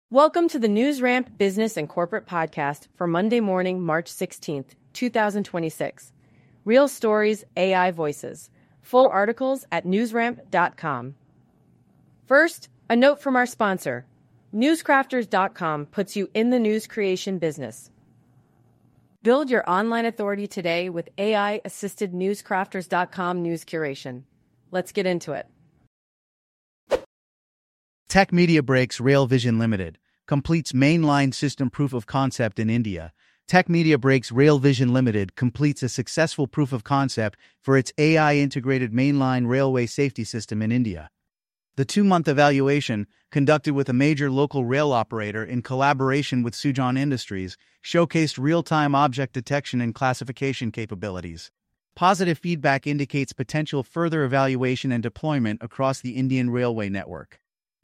Welcome to the NewsRamp Business and Corporate Podcast for Monday morning, March 16th, 2026. Real stories, AI voices. Full articles at newsramp.com. First, a note from our sponsor. Newscrafters.com puts you in the news creation business. Build your online authority today with AI-assisted Newscrafters.com news curation. Let's get into it. Tech Media Breaks Rail Vision Limited completes mainline system proof of concept in India. Tech Media Breaks Rail Vision Limited completes a successful proof of concept for its AI-integrated mainline railway safety system in India. The 2-month evaluation, conducted with a major local rail operator in collaboration with Sujan Industries, showcased real-time object detection and classification capabilities. Positive feedback indicates potential further evaluation and deployment across the Indian railway network.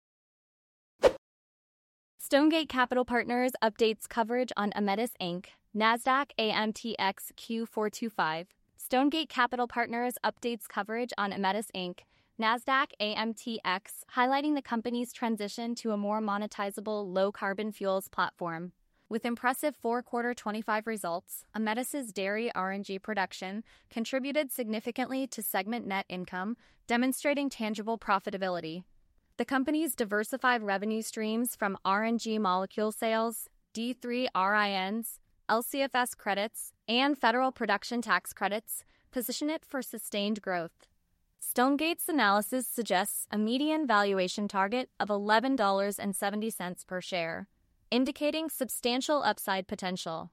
Stonegate Capital Partners updates coverage on Ametis Inc., NASDAQ AMTX Q425. Stonegate Capital Partners updates coverage on Ametis Inc., NASDAQ AMTX, highlighting the company's transition to a more monetizable low-carbon fuels platform. With impressive four-quarter 25 results, Ametis's dairy RNG production contributed significantly to segment net income, demonstrating tangible profitability. The company's diversified revenue streams from RNG molecule sales, D3 RINs, LCFS credits, and federal production tax credits position it for sustained growth. Stonegate's analysis suggests a median valuation target of $11.70 per share, indicating substantial upside potential.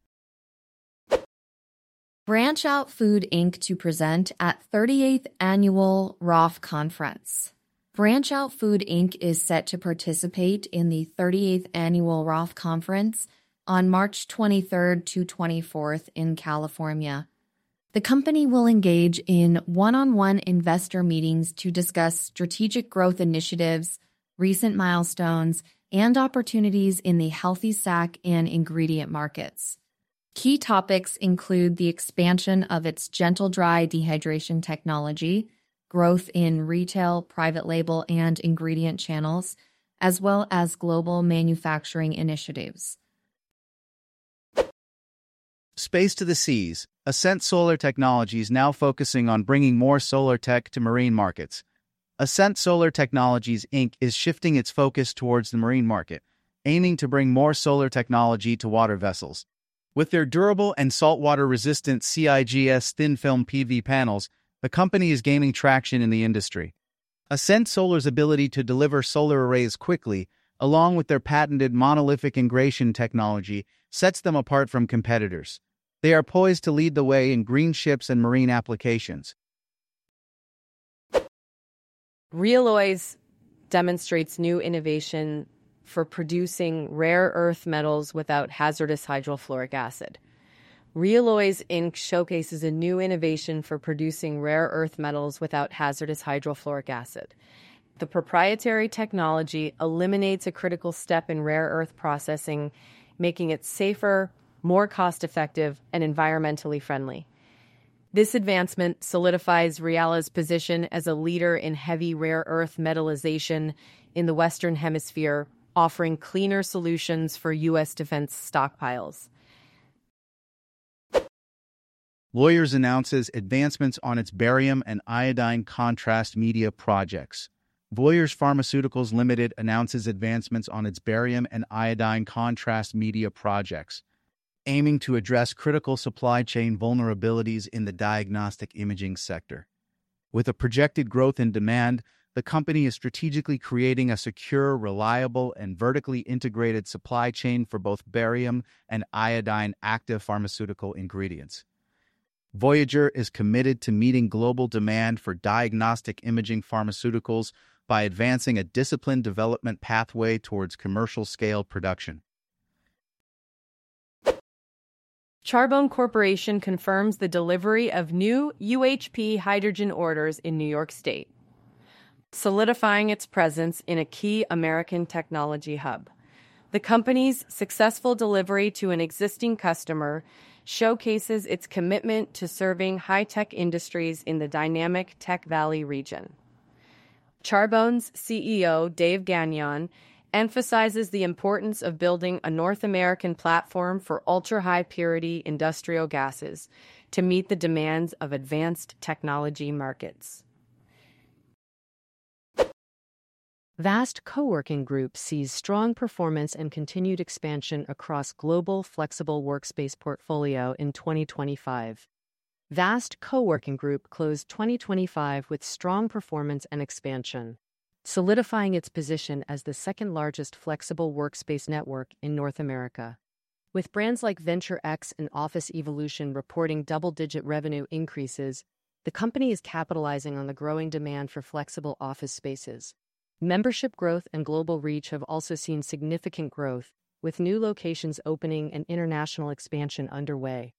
Branch Out Food Inc. to present at 38th Annual ROF Conference. Branch Out Food Inc. is set to participate in the 38th Annual ROF Conference on March 23rd to 24th in California. The company will engage in one-on-one investor meetings to discuss strategic growth initiatives, recent milestones, and opportunities in the healthy sack and ingredient markets. Key topics include the expansion of its gentle dry dehydration technology, growth in retail, private label, and ingredient channels, as well as global manufacturing initiatives. Space to the Seas. Ascent Solar Technologies now focusing on bringing more solar tech to marine markets. Ascent Solar Technologies, Inc. is shifting its focus towards the marine market, aiming to bring more solar technology to water vessels. With their durable and saltwater-resistant CIGS thin-film PV panels, the company is gaining traction in the industry. Ascent Solar's ability to deliver solar arrays quickly, along with their patented monolithic ingration technology, sets them apart from competitors. They are poised to lead the way in green ships and marine applications. Realloys demonstrates new innovation for producing rare earth metals without hazardous hydrofluoric acid. Realloys Inc. showcases a new innovation for producing rare earth metals without hazardous hydrofluoric acid. The proprietary technology eliminates a critical step in rare earth processing, making it safer, more cost-effective, and environmentally friendly. This advancement solidifies Realilla's position as a leader in heavy rare earth metallization in the Western Hemisphere, offering cleaner solutions for U.S. defense stockpiles. Lawyers announces advancements on its barium and iodine contrast media projects. Voyers Pharmaceuticals Limited announces advancements on its barium and iodine contrast media projects, aiming to address critical supply chain vulnerabilities in the diagnostic imaging sector. With a projected growth in demand, the company is strategically creating a secure, reliable, and vertically integrated supply chain for both barium and iodine active pharmaceutical ingredients. Voyager is committed to meeting global demand for diagnostic imaging pharmaceuticals by advancing a disciplined development pathway towards commercial-scale production. Charbone Corporation confirms the delivery of new UHP hydrogen orders in New York State, solidifying its presence in a key American technology hub. The company's successful delivery to an existing customer showcases its commitment to serving high-tech industries in the dynamic Tech Valley region. Charbone's CEO, Dave Gagnon, emphasizes the importance of building a North American platform for ultra-high purity industrial gases to meet the demands of advanced technology markets. Vast Co-working Group sees strong performance and continued expansion across global flexible workspace portfolio in 2025. Vast Co-working Group closed 2025 with strong performance and expansion, solidifying its position as the second-largest flexible workspace network in North America. With brands like VentureX and Office Evolution reporting double-digit revenue increases, the company is capitalizing on the growing demand for flexible office spaces. Membership growth and global reach have also seen significant growth, with new locations opening and international expansion underway.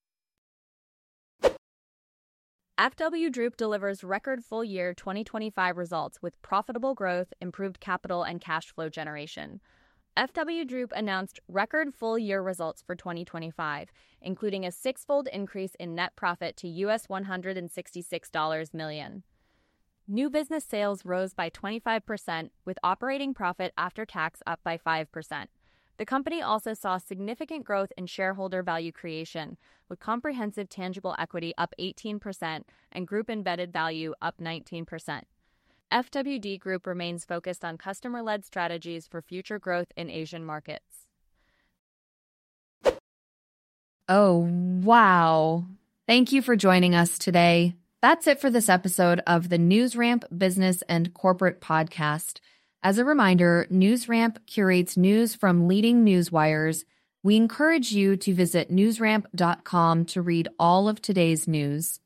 FW Group delivers record full-year 2025 results with profitable growth, improved capital, and cash flow generation. FW Group announced record full-year results for 2025, including a six-fold increase in net profit to $166 million. New business sales rose by 25%, with operating profit after tax up by 5%. The company also saw significant growth in shareholder value creation, with comprehensive tangible equity up 18% and group embedded value up 19%. FWD Group remains focused on customer-led strategies for future growth in Asian markets. Oh, wow. Thank you for joining us today. That's it for this episode of the NewsRamp Business and Corporate Podcast. As a reminder, NewsRamp curates news from leading newswires. We encourage you to visit newsramp.com to read all of today's news.